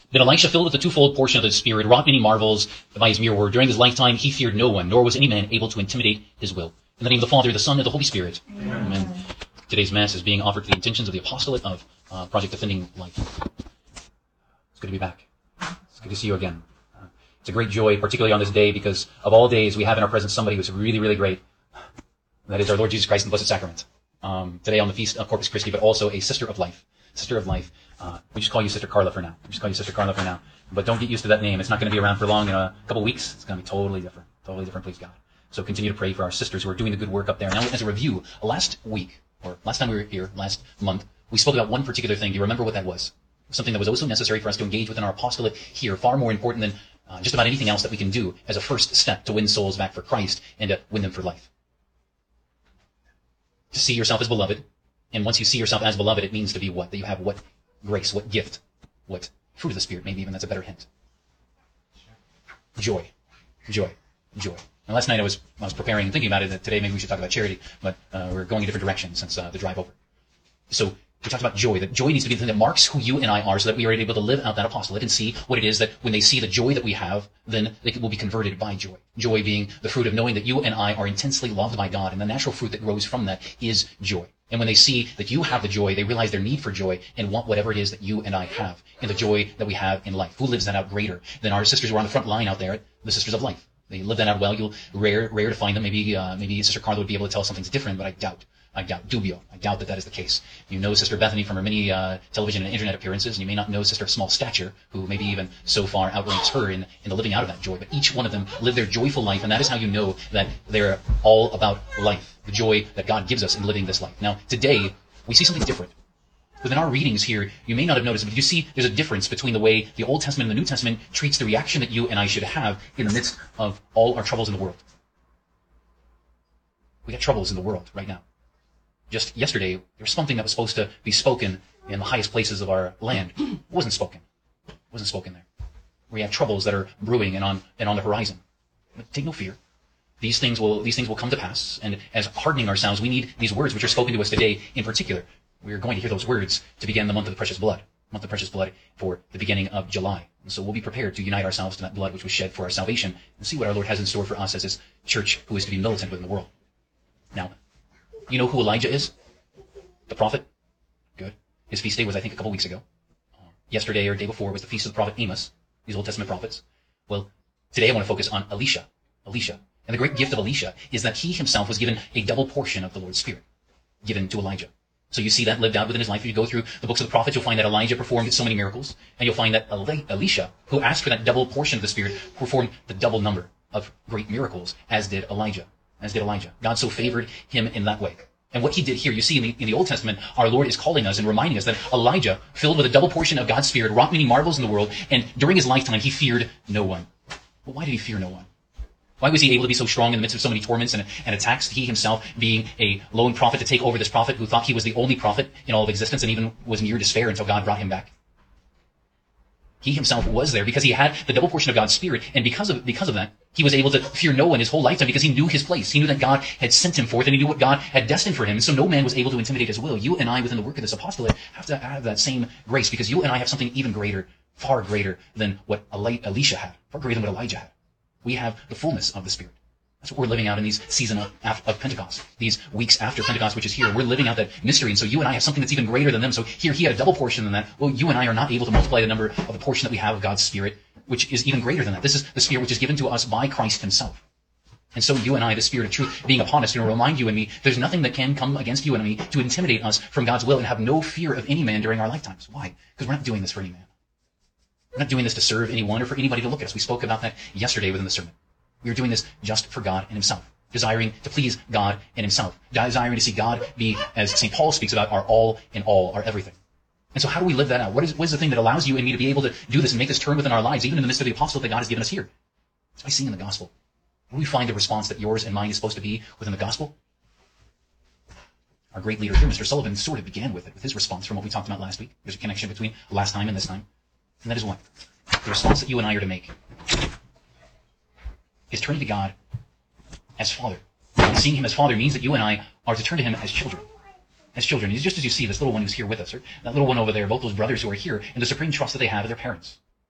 Then Elisha, filled with the twofold portion of the Spirit, wrought many marvels by his mere word. During his lifetime he feared no one, nor was any man able to intimidate his will. In the name of the Father, the Son, and the Holy Spirit. Amen. Today's Mass is being offered to the intentions of the Apostolate of Project Defending Life. It's good to be back. It's good to see you again. It's a great joy, particularly on this day, because of all days we have in our presence somebody who's really, really great. That is our Lord Jesus Christ in the Blessed Sacrament. Today on the Feast of Corpus Christi, but also a Sister of Life. Sister of Life. We just call you Sister Carla for now. But don't get used to that name. It's not going to be around for long. In a couple weeks, it's going to be totally different. Totally different, please God. So continue to pray for our sisters who are doing the good work up there. Now, as a review, last week, or last time we were here, last month, we spoke about one particular thing. Do you remember what that was? Something that was also necessary for us to engage within our apostolate here, far more important than just about anything else that we can do as a first step to win souls back for Christ and to win them for life. To see yourself as beloved. And once you see yourself as beloved, it means to be what? That you have what grace, what gift, what fruit of the Spirit, maybe even that's a better hint. Joy. Joy. Joy. And last night I was preparing and thinking about it, that today maybe we should talk about charity, but we're going a different direction since the drive over. So we talked about joy, that joy needs to be the thing that marks who you and I are so that we are able to live out that apostolate and see what it is that when they see the joy that we have, then they will be converted by joy. Joy being the fruit of knowing that you and I are intensely loved by God, and the natural fruit that grows from that is joy. And when they see that you have the joy, they realize their need for joy and want whatever it is that you and I have, and the joy that we have in life. Who lives that out greater than our sisters who are on the front line out there, the Sisters of Life? They live that out well. You'll rare to find them. Maybe Sister Carla would be able to tell us something's different, but I doubt. Dubio. I doubt that is the case. You know Sister Bethany from her many television and internet appearances, and you may not know Sister of Small Stature, who maybe even so far outranks her in the living out of that joy. But each one of them live their joyful life, and that is how you know that they're all about life, the joy that God gives us in living this life. Now, today, we see something different. Within our readings here, you may not have noticed, but you see there's a difference between the way the Old Testament and the New Testament treats the reaction that you and I should have in the midst of all our troubles in the world. We got troubles in the world right now. Just yesterday, there was something that was supposed to be spoken in the highest places of our land. It wasn't spoken. It wasn't spoken there. We have troubles that are brewing and on the horizon. But take no fear. These things will come to pass. And as hardening ourselves, we need these words which are spoken to us today in particular. We are going to hear those words to begin the month of the precious blood. Month of precious blood for the beginning of July. And so we'll be prepared to unite ourselves to that blood which was shed for our salvation and see what our Lord has in store for us as His church who is to be militant within the world. Now, you know who Elijah is? The prophet? Good. His feast day was, I think, a couple weeks ago. Yesterday or day before was the feast of the prophet Amos, these Old Testament prophets. Well, today I want to focus on Elisha. And the great gift of Elisha is that he himself was given a double portion of the Lord's Spirit, given to Elijah. So you see that lived out within his life. If you go through the books of the prophets, you'll find that Elijah performed so many miracles, and you'll find that Elisha, who asked for that double portion of the Spirit, performed the double number of great miracles, as did Elijah. God so favored him in that way. And what he did here, you see in the Old Testament, our Lord is calling us and reminding us that Elijah, filled with a double portion of God's Spirit, wrought many marvels in the world, and during his lifetime he feared no one. Well, why did he fear no one? Why was he able to be so strong in the midst of so many torments and attacks? He himself being a lone prophet to take over this prophet who thought he was the only prophet in all of existence and even was near despair until God brought him back. He himself was there because he had the double portion of God's Spirit, and because of that, he was able to fear no one his whole lifetime because he knew his place. He knew that God had sent him forth, and he knew what God had destined for him, and so no man was able to intimidate his will. You and I, within the work of this apostolate, have to have that same grace because you and I have something even greater, far greater than what Elisha had, far greater than what Elijah had. We have the fullness of the Spirit. That's what we're living out in these season of Pentecost, these weeks after Pentecost, which is here. We're living out that mystery, and so you and I have something that's even greater than them. So here he had a double portion than that. Well, you and I are not able to multiply the number of the portion that we have of God's Spirit, which is even greater than that. This is the Spirit which is given to us by Christ himself. And so you and I, the Spirit of truth being upon us, to remind you and me, there's nothing that can come against you and me to intimidate us from God's will and have no fear of any man during our lifetimes. Why? Because we're not doing this for any man. We're not doing this to serve anyone or for anybody to look at us. We spoke about that yesterday within the sermon. We are doing this just for God and himself, desiring to please God and himself, desiring to see God be, as St. Paul speaks about, our all in all, our everything. And so how do we live that out? What is the thing that allows you and me to be able to do this and make this turn within our lives, even in the midst of the apostolate that God has given us here? It's by singing the gospel. Where do we find the response that yours and mine is supposed to be within the gospel? Our great leader here, Mr. Sullivan, sort of began with it, with his response from what we talked about last week. There's a connection between last time and this time. And that is what? The response that you and I are to make is turning to God as Father. And seeing him as Father means that you and I are to turn to him as children. As children. Just as you see this little one who's here with us, or that little one over there, both those brothers who are here, and the supreme trust that they have in their parents.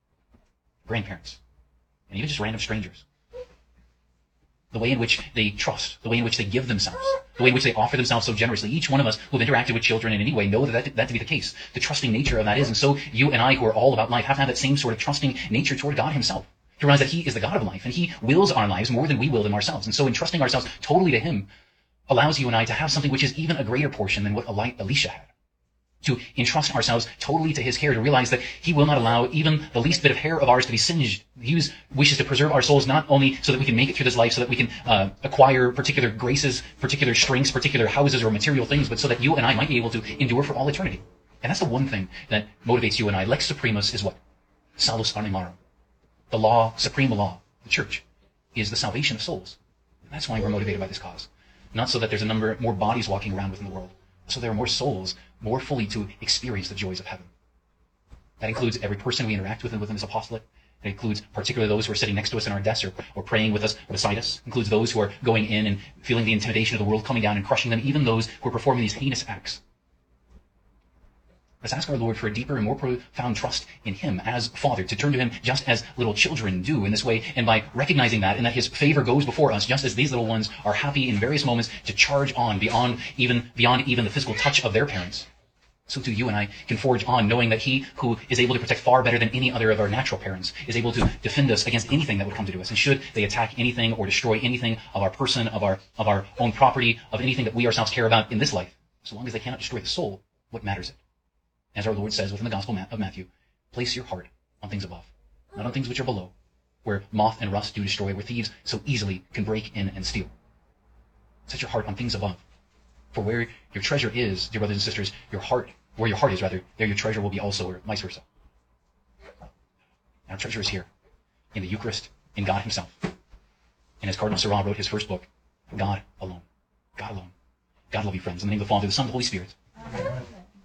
grandparents, and even just random strangers. The way in which they trust, the way in which they give themselves, the way in which they offer themselves so generously. Each one of us who have interacted with children in any way know that to be the case. The trusting nature of that is. And so you and I, who are all about life, have to have that same sort of trusting nature toward God himself. To realize that he is the God of life, and he wills our lives more than we will them ourselves. And so entrusting ourselves totally to him allows you and I to have something which is even a greater portion than what Elisha had. To entrust ourselves totally to his care, to realize that he will not allow even the least bit of hair of ours to be singed. He wishes to preserve our souls not only so that we can make it through this life, so that we can acquire particular graces, particular strengths, particular houses or material things, but so that you and I might be able to endure for all eternity. And that's the one thing that motivates you and I. Lex Supremus is what? Salus animarum. The law, supreme law, the church, is the salvation of souls. And that's why we're motivated by this cause. Not so that there's a number more bodies walking around within the world, so there are more souls more fully to experience the joys of heaven. That includes every person we interact with within this apostolate. It includes particularly those who are sitting next to us in our desks or praying with us beside us. It includes those who are going in and feeling the intimidation of the world coming down and crushing them, even those who are performing these heinous acts. Let's ask our Lord for a deeper and more profound trust in him as Father, to turn to him just as little children do in this way, and by recognizing that, and that his favor goes before us, just as these little ones are happy in various moments to charge on beyond even the physical touch of their parents. So too you and I can forge on, knowing that he who is able to protect far better than any other of our natural parents is able to defend us against anything that would come to do us. And should they attack anything or destroy anything of our person, of our own property, of anything that we ourselves care about in this life, so long as they cannot destroy the soul, what matters it? As our Lord says within the Gospel of Matthew, place your heart on things above, not on things which are below, where moth and rust do destroy, where thieves so easily can break in and steal. Set your heart on things above. For where your treasure is, dear brothers and sisters, where your heart is, rather, there your treasure will be also, or vice versa. Our treasure is here, in the Eucharist, in God himself. And as Cardinal Sarah wrote his first book, God alone. God alone. God love you, friends. In the name of the Father, the Son, and the Holy Spirit. Amen.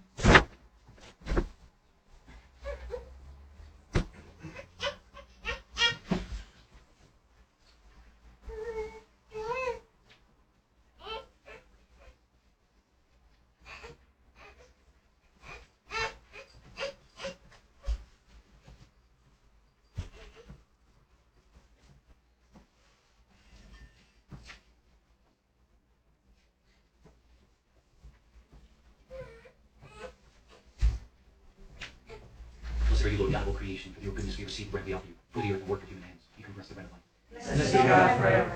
Blessed are you, Lord God of all creation, for your goodness we receive bread we offer you, for the earth and work of human hands. You can rest the bread of life. Blessed be God forever.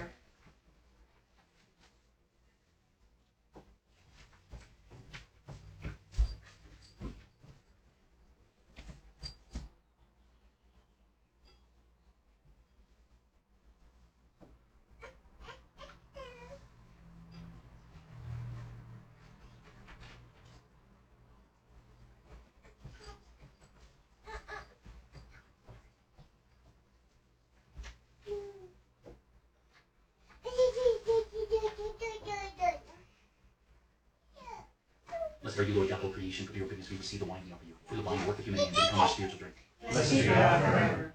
Blessed are you, Lord God of all creation, for your goodness we receive the wine we offer you, for the wine and work of human hands, and become our spiritual drink. Blessed be God forever.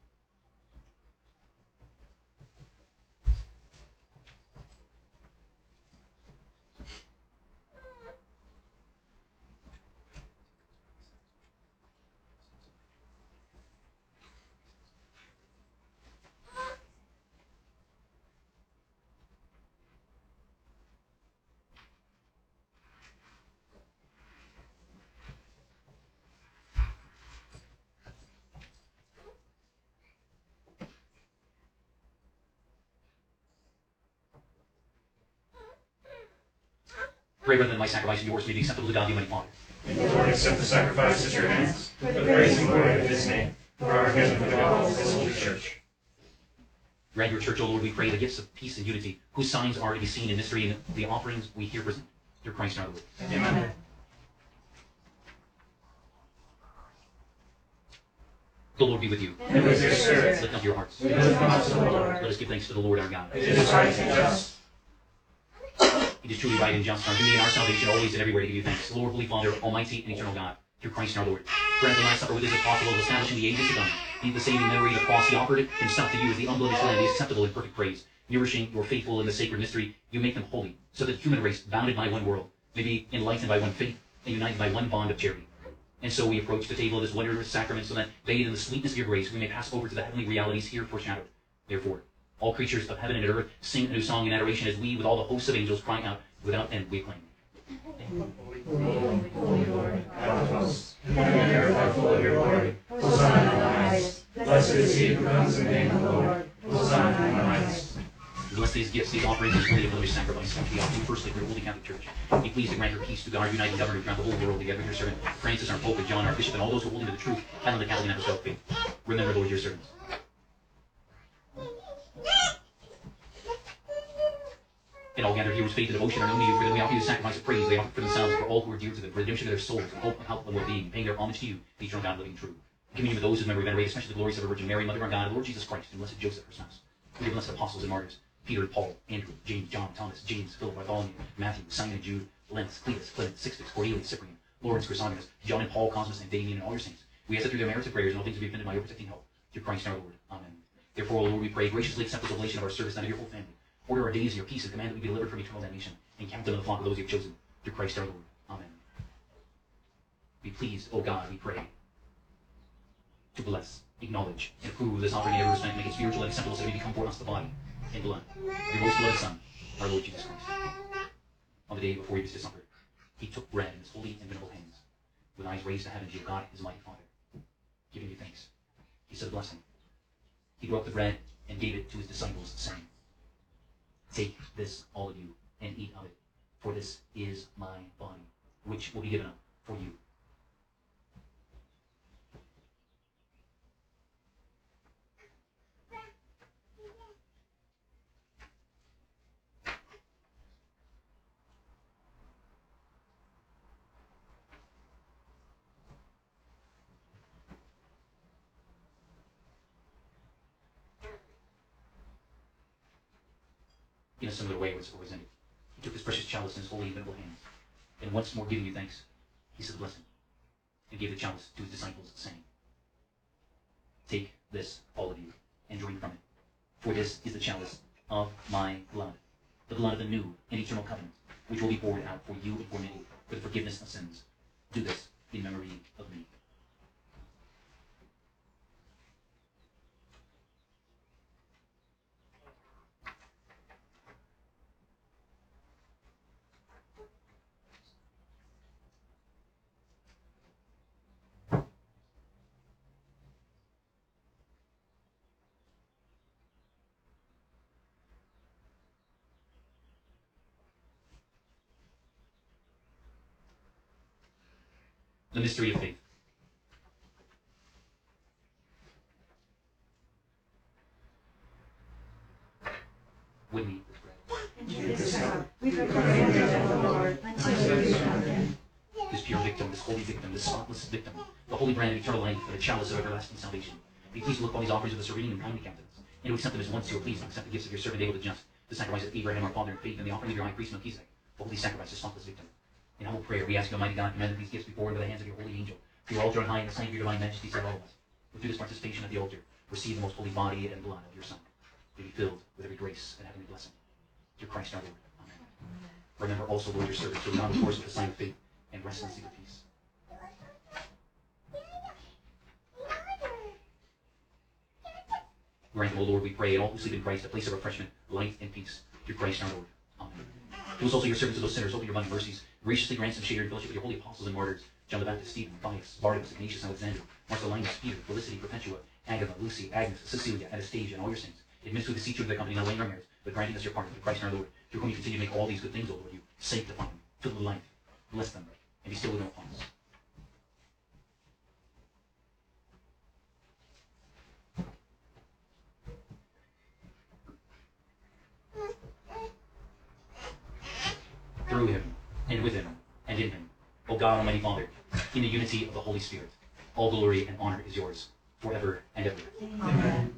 Pray, rather than my sacrifice and yours may be acceptable to God, the Almighty Father. May the Lord accept the sacrifice at your hands, for the praise and glory of his name, for our good and for the good of his holy church. Grant your church, O Lord, we pray, the gifts of peace and unity, whose signs are to be seen in mystery and the offerings we here present. Through Christ our Lord. Amen. The Lord be with you. And with your spirit. Lift up your hearts. We lift them up to the Lord. Let us give thanks to the Lord our God. It is right and just. It is truly right and just, our duty and our salvation, always and everywhere to give you thanks. Lord, Holy Father, Almighty and Eternal God, through Christ our Lord. Grant the Last Supper with his apostles, establishing the ages to come. Be the saving memory of the cross he offered himself to you as the unblemished lamb, his acceptable and perfect praise. Nourishing your faithful in the sacred mystery, you make them holy, so that the human race, bounded by one world, may be enlightened by one faith and united by one bond of charity. And so we approach the table of this wondrous sacrament so that, bathed in the sweetness of your grace, we may pass over to the heavenly realities here foreshadowed. Therefore, all creatures of heaven and earth sing a new song in adoration as we, with all the hosts of angels, crying out without end, we acclaim. Holy Lord, God of hosts, heaven and earth are full of your glory. Hosanna in the highest. Blessed is he who comes in the name of the Lord. Hosanna in the highest. Bless these gifts, these offerings, these holy and living sacrifices, which we offer you firstly for your holy Catholic Church. Be pleased to grant your peace to God, our united government throughout the whole world, together with your servant Francis, our Pope, and John, our Bishop, and all those who hold into the truth and the Catholic and Apostolic faith. Remember, Lord, your servants. And all gathered here whose faith and devotion are known to you, for them we offer you the sacrifice of praise they offer for themselves, for all who are dear to them, for the redemption of their souls, and hope and health and well-being, paying their homage to you, the eternal God, living and true. In communion with those whose memory we venerate, especially the glorious of the Virgin Mary, Mother of our God, and Lord Jesus Christ, and blessed Joseph, her spouse, with your blessed apostles and martyrs, Peter and Paul, Andrew, James, John, Thomas, James, Philip, Bartholomew, Matthew, Simon and Jude, Lenz, Cletus, Clement, Sixtus, Cornelius, Cyprian, Lawrence, Chrysogonus, John and Paul, Cosmas, and Damien, and all your saints. We ask that through their merits and prayers and all things to be offended by your protecting help. Through Christ our Lord. Amen. Therefore, O Lord, we pray, graciously accept the oblation of our service and of your whole family. Order our days in your peace and command that we be delivered from eternal damnation, and count them in the flock of those you have chosen. Through Christ our Lord. Amen. Be pleased, O God, we pray, to bless, acknowledge, and approve of this offering in every respect, make it spiritual and acceptable, so that we become for us the body and blood of your most beloved Son, our Lord Jesus Christ. On the day before he was dishonored, he took bread in his holy and venerable hands, with eyes raised to heaven to your God, his mighty Father, giving you thanks. He said a blessing. He broke the bread and gave it to his disciples, saying, "Take this, all of you, and eat of it, for this is my body, which will be given up for you." In a similar way, it was ended. He took this precious chalice in his holy and venerable hands, and once more giving you thanks, he said a blessing, and gave the chalice to his disciples, saying, "Take this, all of you, and drink from it, for this is the chalice of my blood, the blood of the new and eternal covenant, which will be poured out for you and for many, for the forgiveness of sins. Do this in memory of me." The mystery of faith. When we eat this bread, We proclaim the death of the Lord until he comes again. this pure victim, this holy victim, this spotless victim, the holy brand of eternal life, and the chalice of everlasting salvation, be pleased to look upon these offerings with a serene and kindly countenance, and to accept them as once you are pleased, and accept the gifts of your servant David the just, the sacrifice of Abraham our father in faith, and the offering of your high priest Melchizedek, the holy sacrifice, the spotless victim. In humble prayer, we ask you, Almighty God, command that these gifts be poured into the hands of your holy angel, through your altar on high, in the sight of your divine majesty, save all of us, who through this participation at the altar receive the most holy body and blood of your Son, to be filled with every grace and heavenly blessing. Through Christ our Lord. Amen. Remember also, Lord, your servants who are not, of course, with the sign of faith, and rest in the secret peace. Grant, O Lord, we pray, and all who sleep in Christ, a place of refreshment, light, and peace. Through Christ our Lord. Amen. To us also, your servants of those sinners, open your abundant mercies, graciously grant some share and fellowship with your holy apostles and martyrs, John the Baptist, Stephen, Matthias, Barnabas, Ignatius, Alexander, Marcellinus, Peter, Felicity, Perpetua, Agatha, Lucy, Agnes, Cecilia, Anastasia, and all your saints. Administer with the seat of the company, not laying our merits, but granting us your pardon through Christ our Lord, through whom you continue to make all these good things, O Lord, you sanctify them, fill them with life, bless them, and bestow them upon us. Through him, and with him, and in him, O God, Almighty Father, in the unity of the Holy Spirit, all glory and honor is yours, forever and ever. Amen.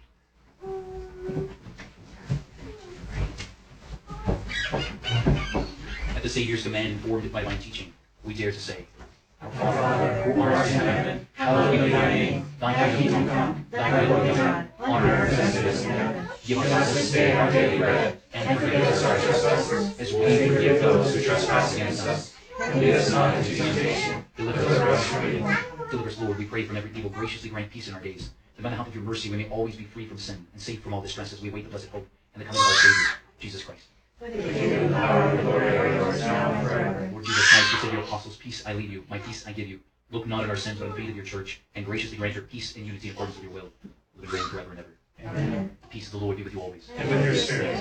At the Savior's command, informed by divine teaching, we dare to say, Our Father, who art in heaven, hallowed be thy name. Thy kingdom come, thy will be done, on earth as it is in heaven. Give Give us this day our daily bread, and forgive us our trespasses, as we forgive those who trespass against us. Lead us not into temptation. Deliver us from evil. Deliver us, Lord, we pray, from every evil. Graciously grant peace in our days, that by the help of your mercy we may always be free from sin and safe from all distress as we await the blessed hope and the coming of our Savior, Jesus Christ. For the kingdom, power, and glory are yours now and forever. Lord Jesus Christ, you said to your apostles, peace I leave you, my peace I give you. Look not at our sins, but on the faith of your church, and graciously grant your peace and unity in accordance with your will, live and reign forever and ever. Amen. The peace of the Lord be with you always. And with your spirit.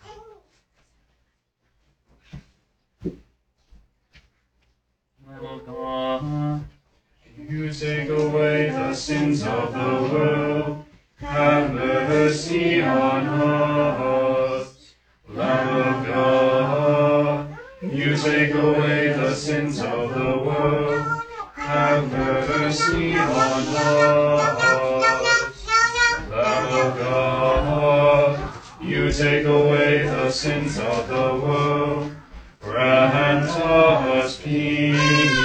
Lamb of God, You take away the sins of the world. Have mercy on us. Lamb of God, you take away the sins of the world. Have mercy on us. Lamb of God, you take away the sins of the world. Grant us peace.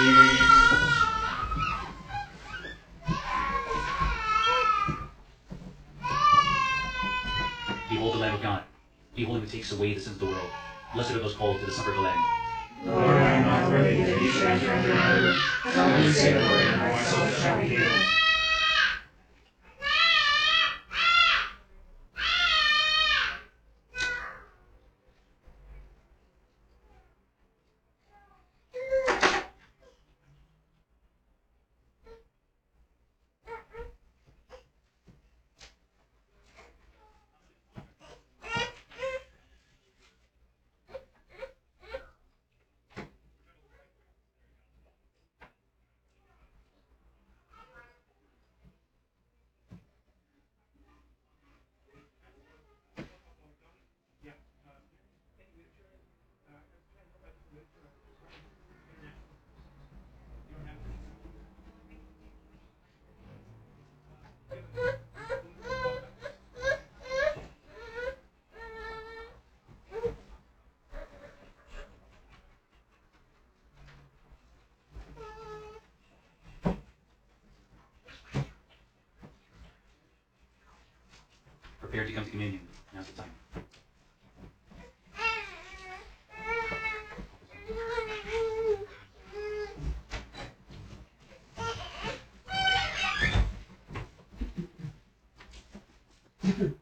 behold the Lamb of God. Behold him who takes away the sins of the world. Blessed are those called to the supper of the Lamb. Lord, I am not worthy that you should enter under my roof, but only say the word, and my soul shall be healed. Prepare to come to communion. Now's the time.